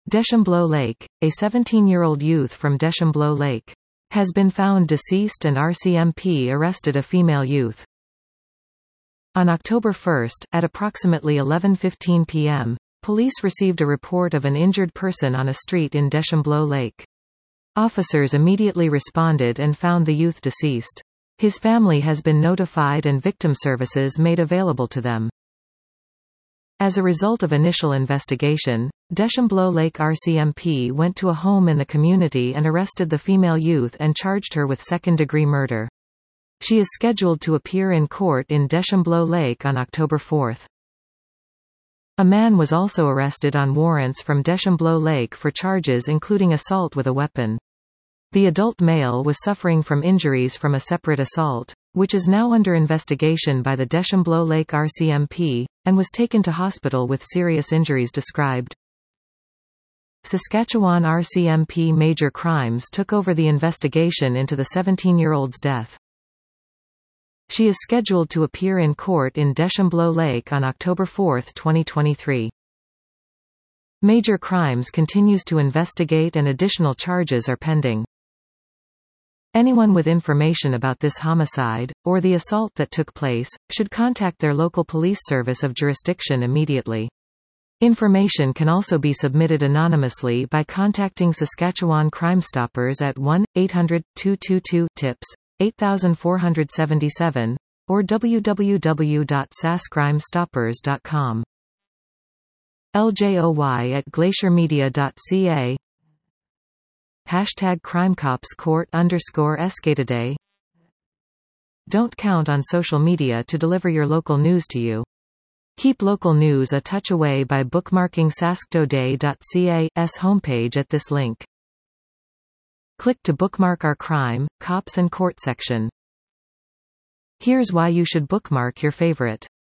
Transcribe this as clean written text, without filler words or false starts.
Deschambault Lake, a 17-year-old youth from Deschambault Lake, has been found deceased and RCMP arrested a female youth. On October 1, at approximately 11:15 p.m., police received a report of an injured person on a street in Deschambault Lake. Officers immediately responded and found the youth deceased. His family has been notified and victim services made available to them. As a result of initial investigation, Deschambault Lake RCMP went to a home in the community and arrested the female youth and charged her with second-degree murder. She is scheduled to appear in court in Deschambault Lake on October 4. A man was also arrested on warrants from Deschambault Lake for charges including assault with a weapon. The adult male was suffering from injuries from a separate assault, which is now under investigation by the Deschambault Lake RCMP, and was taken to hospital with serious injuries described. Saskatchewan RCMP Major Crimes took over the investigation into the 17-year-old's death. She is scheduled to appear in court in Deschambault Lake on October 4, 2023. Major Crimes continues to investigate and additional charges are pending. Anyone with information about this homicide, or the assault that took place, should contact their local police service of jurisdiction immediately. Information can also be submitted anonymously by contacting Saskatchewan Crime Stoppers at 1-800-222-TIPS, 8477, or www.saskcrimestoppers.com. LJOY@glaciermedia.ca #CrimecopsCourt_Escatoday. Don't count on social media to deliver your local news to you. Keep local news a touch away by bookmarking sasktoday.ca's homepage at this link. Click to bookmark our crime, cops and court section. Here's why you should bookmark your favorite